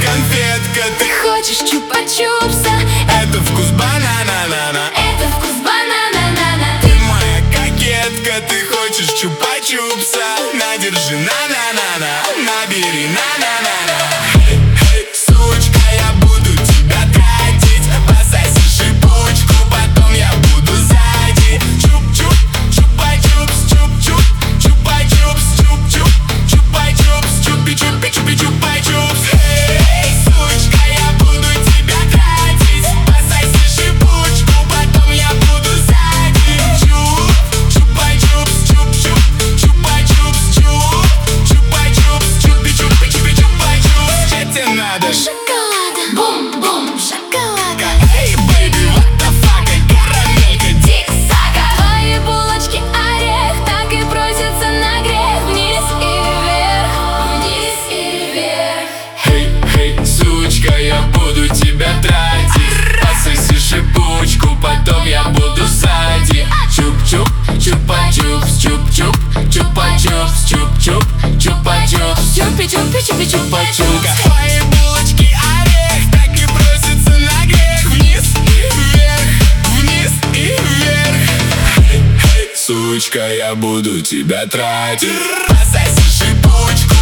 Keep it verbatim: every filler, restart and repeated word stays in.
конфетка. Ты хочешь чупа-чупса, это вкус банана-нана. это вкус банана-нана. Ты моя кокетка, ты хочешь чупа-чупса. Надержи на-на-на-на, набери на-на-на-на. Эй, сучка, я буду тебя тратить. Пососи шипучку, потом я буду сзади. Чуп-чуп, чупа-чупс, чуп-чуп, чупа-чупс, чуп-чуп, чупа-чупс, чупи-чупи, чупи-чупа-чупс. Эй, сучка, я буду тебя тратить. Пососи шипучку, потом я буду сзади. Чуп, чупа-чупс, чуп-чуп, чупа-чупс, чуп, чупа-чупс, чупи-чупи, чупи-чупа-чупс. Что тебе надо? Шоколада, бум-бум, шоколада. Эй, бэйби, what the fuck, карамелька, Тик-сага. Твои булочки орех так и просятся на грех. Вниз и вверх, вниз и вверх. Эй, эй, сучка, я буду тебя тратить. Пососи шипучку, потом я буду сзади. Чуп-чуп, чупа-чупс, чуп-чуп, чупа-чупс, чуп-чуп, чупа-чупс, Чупи-чупи, чупи-чупа-чупс. твои булочки орех так и просятся на грех. Вниз и вверх, вниз и вверх. Эй, эй, сучка, я буду тебя тратить. Пососи шипучку,